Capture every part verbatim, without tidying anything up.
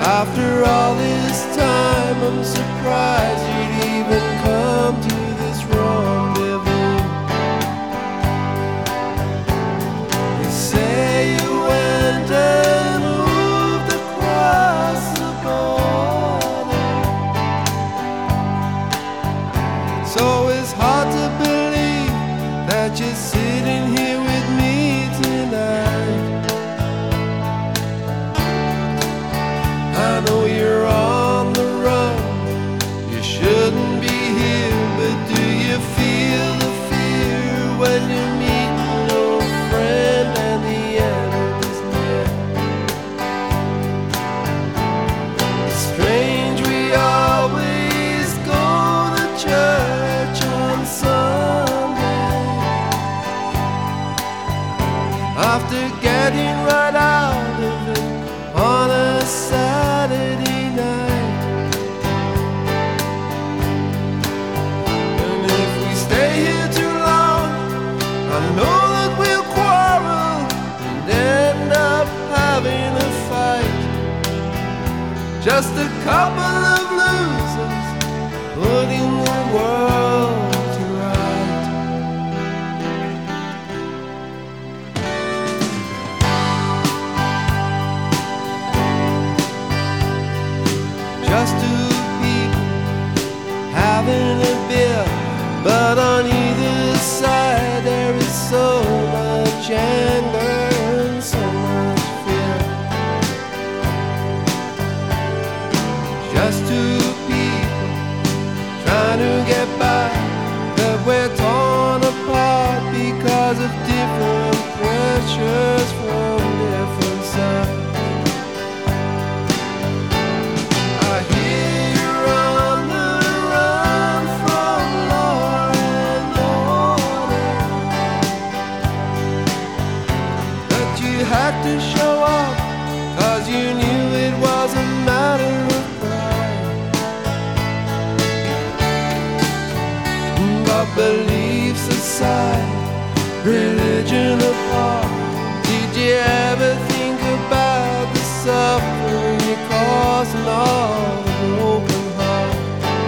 After all this time, I'm surprised you'd even come to this rendezvous. You say you went and moved across the border, so it's hard to believe that you're sitting here with me tonight. I know you're on the run, you shouldn't be here, but do you feel the fear when you meet no friend and the end is near? It's strange we always go to church on Sunday, after getting right out of it on a Saturday night. And if we stay here too long, I know that we'll quarrel and end up having a fight. Just a couple of losers putting the world to right. Just two people having a beer, but on either side there is so much anger and so much fear. Just two people trying to get by, but we're torn apart because of different pressures from different sides. You had to show up, cause you knew it was a matter of pride. But beliefs aside, religion apart, did you ever think about the suffering you caused and all the broken heart?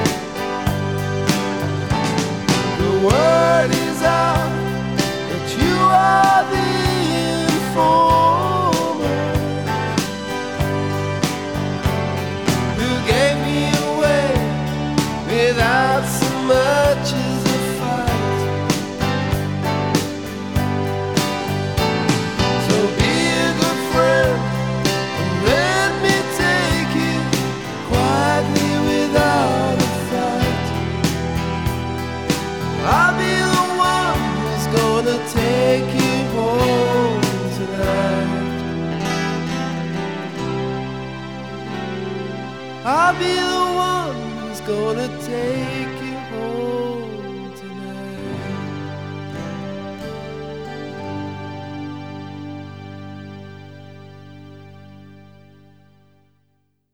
The word is out that you are the who gave me away without so much as a fight. So be a good friend and let me take you quietly without a fight. I'll be the one who's gonna take you home tonight. I'll be the one who's gonna take you home.